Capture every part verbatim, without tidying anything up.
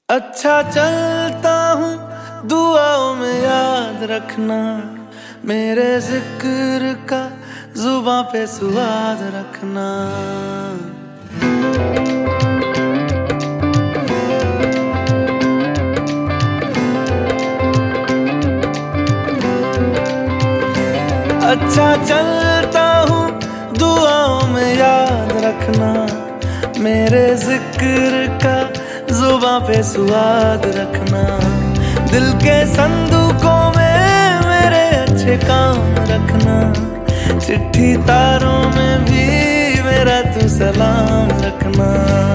अच्छा चलता हूँ दुआओं में याद रखना, मेरे जिक्र का जुबां पे स्वाद रखना। अच्छा चलता हूँ दुआओं में याद रखना, मेरे जिक्र का जुबां पे स्वाद रखना। दिल के संदूकों में मेरे अच्छे काम रखना, चिट्ठी तारों में भी मेरा तू सलाम रखना।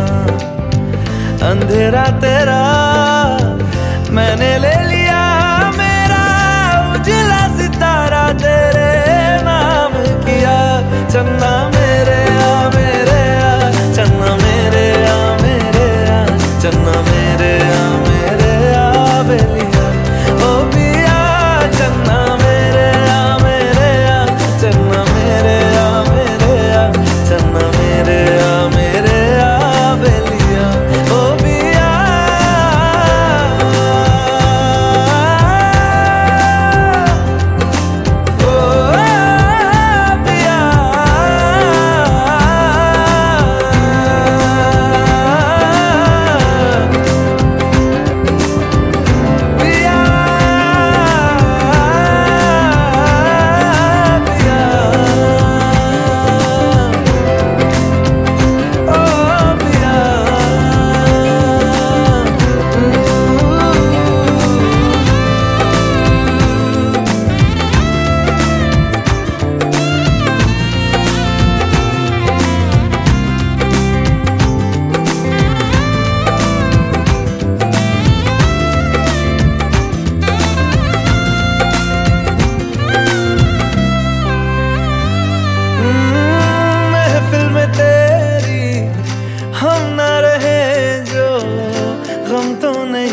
अंधेरा तेरा मैंने ले लिया, मेरा उजला सितारा तेरे नाम किया। चन्ना मेरे आ मेरे आ, चन्ना मेरे आ मेरे आ, चन्ना मेरे आ मेरे आ बेलिया ओ पिया। चन्ना मेरे आ मेरे आ, चन्ना मेरे आ मेरे आ, चन्ना मेरे आ मेरे आ बेलिया ओ पिया। ओ पिया हम ना रहे जो गम तो नहीं